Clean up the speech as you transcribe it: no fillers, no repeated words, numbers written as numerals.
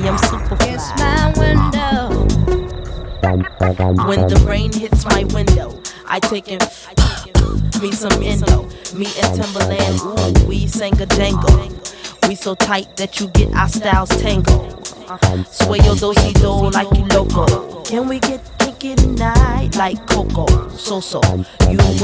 I'm super fly. It's my window. When the rain hits my window, I take in me some Indo. Me and Timberland, ooh, we sang a jangle. We so tight that you get our styles tangled. Sway your do-si-do like you loco. Can we get kinky tonight like Coco? So, you